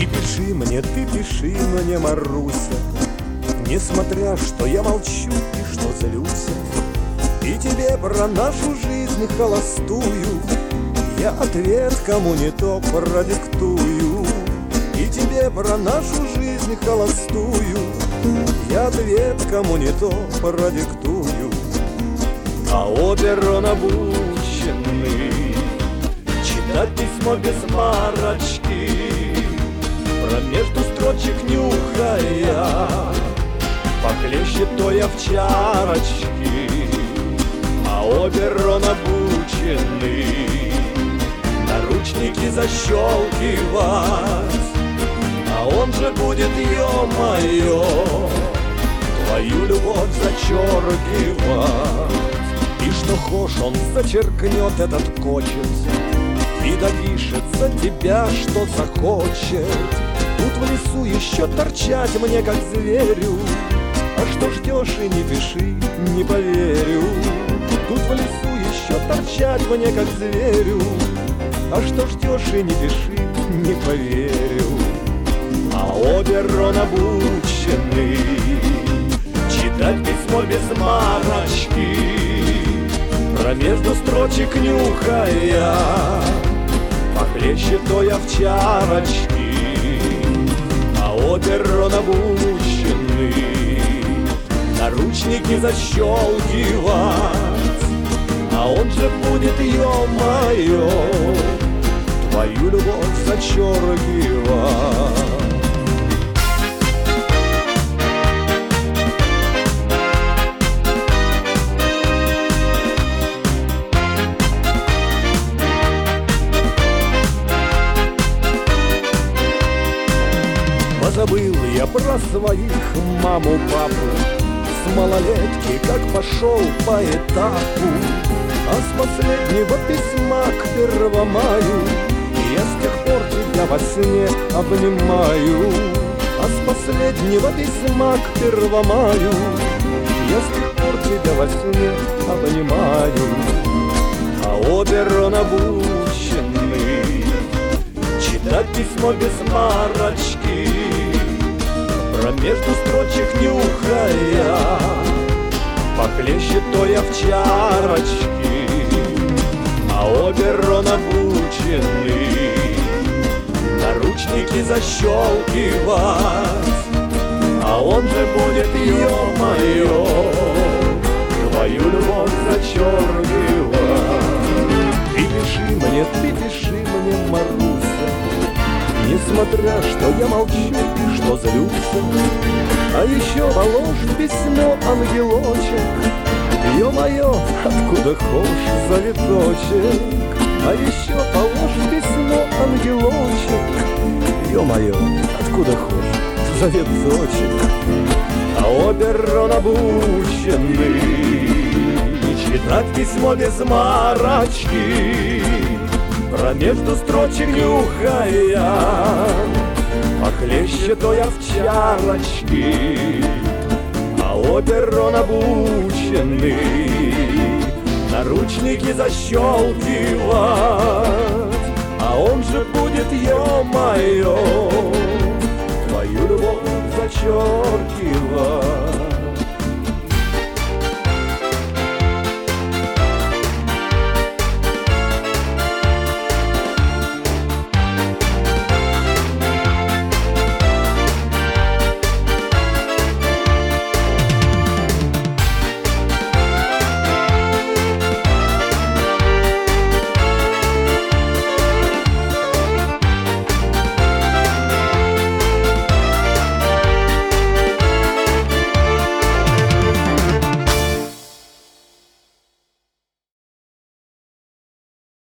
ты пиши мне, Маруся, несмотря, что я молчу и что злюсь. И тебе про нашу жизнь холостую я ответ кому не то продиктую. И тебе про нашу жизнь холостую я ответ кому не то продиктую. А обе набучены читать письмо без марочки, про между строчек нюхая похлеще той овчарочки. А обе набучены наручники защелкивать, а он же будет, ё-моё, твою любовь зачеркивать. И что хошь он зачеркнет этот кочет и допишет за тебя, что захочет. Тут в лесу еще торчать мне, как зверю, а что ждешь и не пиши, не поверю. Тут в лесу еще торчать мне, как зверю, а что ждешь и не пиши, не поверю. А обе набучены читать письмо без марочки, про между строчек нюхая похлеще той овчарочки. А обе набучены наручники защелкивать, а он же будет, ё-моё, твою любовь зачеркивать. Позабыл я про своих маму, папу, с малолетки как пошел по этапу. А с последнего письма к 1 маю я с тех пор тебя во сне обнимаю. А с последнего письма к 1 маю я с тех пор тебя во сне обнимаю. А обе набучены читать письмо без марочки, про между строчек нюхая похлеще той овчарочки. А обе набучены наручники защелкивать, а он же будет, ё-моё, твою любовь зачеркивать. Ты пиши мне, Маруся, несмотря, что я молчу и что злюсь. А еще положь в письмо ангелочек, ё-моё, откуда хошь завиточек. А еще положь в письмо ангелочек, ё-моё, откуда хошь завиточек. А обе набучены читать письмо без марочки, про между строчек нюхая похлеще той овчарочки. А обе набучены наручники защелкивать, а он же будет, ё-моё, твою любовь зачеркивать.